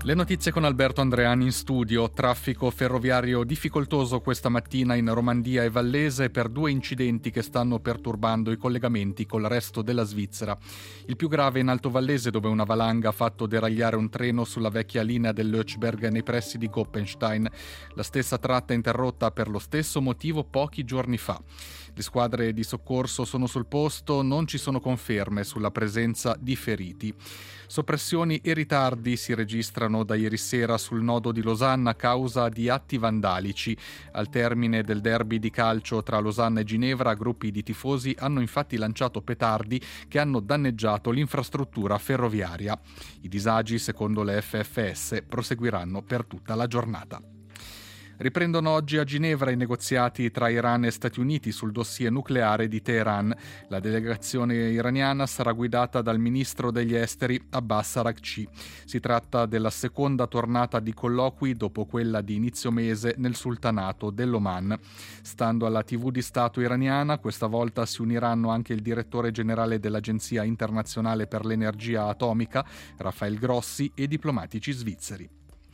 Le notizie con Alberto Andreani in studio. Traffico ferroviario difficoltoso questa mattina in Romandia e Vallese per 2 incidenti che stanno perturbando i collegamenti col resto della Svizzera. Il più grave in Alto Vallese, dove una valanga ha fatto deragliare un treno sulla vecchia linea dell'Ötschberg nei pressi di Goppenstein. La stessa tratta interrotta per lo stesso motivo pochi giorni fa. Le squadre di soccorso sono sul posto, non ci sono conferme sulla presenza di feriti. Soppressioni e ritardi si registrano da ieri sera sul nodo di Losanna a causa di atti vandalici. Al termine del derby di calcio tra Losanna e Ginevra, gruppi di tifosi hanno infatti lanciato petardi che hanno danneggiato l'infrastruttura ferroviaria. I disagi, secondo le FFS, proseguiranno per tutta la giornata. Riprendono oggi a Ginevra i negoziati tra Iran e Stati Uniti sul dossier nucleare di Teheran. La delegazione iraniana sarà guidata dal ministro degli esteri Abbas Araghchi. Si tratta della seconda tornata di colloqui dopo quella di inizio mese nel sultanato dell'Oman. Stando alla TV di Stato iraniana, questa volta si uniranno anche il direttore generale dell'Agenzia internazionale per l'energia atomica, Rafael Grossi, e diplomatici svizzeri.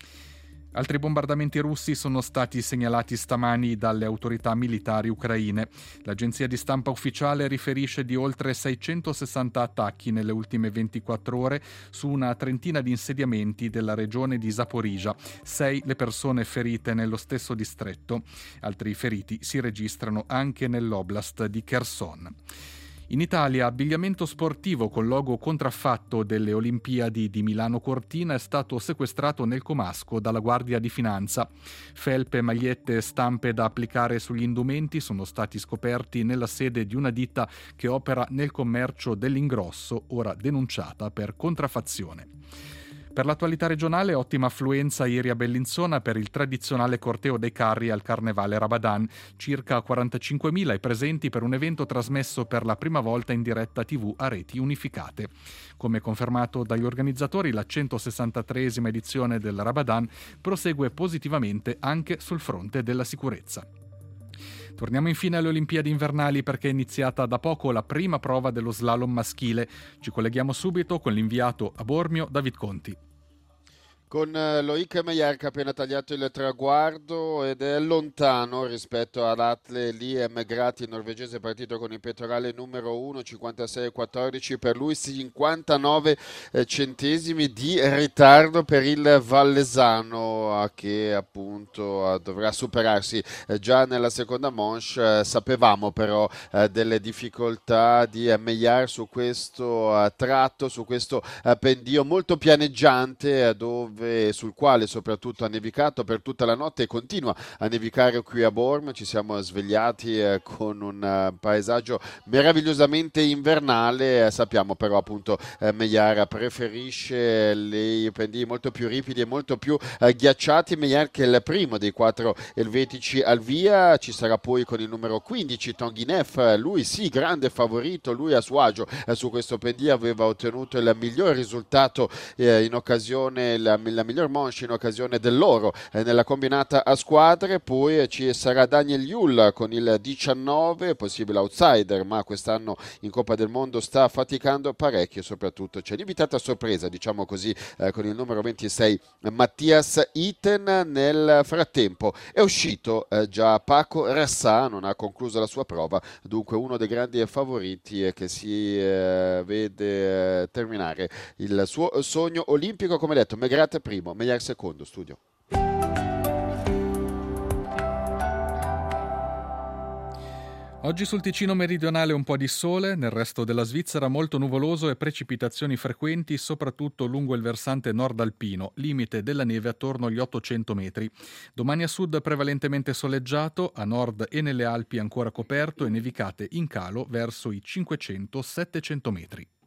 Altri bombardamenti russi sono stati segnalati stamani dalle autorità militari ucraine. L'agenzia di stampa ufficiale riferisce di oltre 660 attacchi nelle ultime 24 ore su una trentina di insediamenti della regione di Zaporizhzhia. 6 le persone ferite nello stesso distretto. Altri feriti si registrano anche nell'oblast di Kherson. In Italia, abbigliamento sportivo con logo contraffatto delle Olimpiadi di Milano Cortina è stato sequestrato nel comasco dalla Guardia di Finanza. Felpe, magliette e stampe da applicare sugli indumenti sono stati scoperti nella sede di una ditta che opera nel commercio dell'ingrosso, ora denunciata per contraffazione. Per l'attualità regionale, ottima affluenza ieri a Bellinzona per il tradizionale corteo dei carri al Carnevale Rabadan. Circa 45.000 i presenti per un evento trasmesso per la prima volta in diretta TV a reti unificate. Come confermato dagli organizzatori, la 163esima edizione del Rabadan prosegue positivamente anche sul fronte della sicurezza. Torniamo infine alle Olimpiadi invernali perché è iniziata da poco la prima prova dello slalom maschile. Ci colleghiamo subito con l'inviato a Bormio, David Conti. Con Loic Meyer che ha appena tagliato il traguardo ed è lontano rispetto all'Atle Liam Grati, il norvegese, partito con il pettorale numero 1, 56,14 per lui, 59 centesimi di ritardo per il vallesano che appunto dovrà superarsi già nella seconda manche. Sapevamo però delle difficoltà di Meyer su questo tratto, su questo pendio molto pianeggiante sul quale soprattutto ha nevicato per tutta la notte e continua a nevicare qui a Bormio. Ci siamo svegliati con un paesaggio meravigliosamente invernale. Sappiamo però appunto Meyer preferisce i pendii molto più ripidi e molto più ghiacciati. Meyer che è il primo dei 4 elvetici al via. Ci sarà poi con il numero 15 Tonguinev, lui sì, grande favorito, lui a suo agio su questo pendio aveva ottenuto il miglior risultato in occasione la miglior manche in occasione dell'oro nella combinata a squadre. Poi ci sarà Daniel Yul con il 19, possibile outsider, ma quest'anno in Coppa del Mondo sta faticando parecchio. Soprattutto c'è l'invitata a sorpresa, diciamo così, con il numero 26 Mattias Iten. Nel frattempo è uscito già Paco Rassà, non ha concluso la sua prova, dunque uno dei grandi favoriti che si vede terminare il suo sogno olimpico. Come detto, Megrate primo, Meyer secondo. Studio. Oggi sul Ticino meridionale un po' di sole, nel resto della Svizzera molto nuvoloso e precipitazioni frequenti, soprattutto lungo il versante nord alpino, limite della neve attorno agli 800 metri. Domani a sud prevalentemente soleggiato, a nord e nelle Alpi ancora coperto e nevicate in calo verso i 500-700 metri.